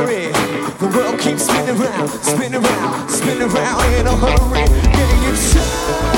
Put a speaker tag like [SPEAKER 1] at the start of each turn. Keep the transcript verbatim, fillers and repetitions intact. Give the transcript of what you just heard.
[SPEAKER 1] hurry. The world keeps spinning round, spinning round, spinning round in a hurry. Getting you tired.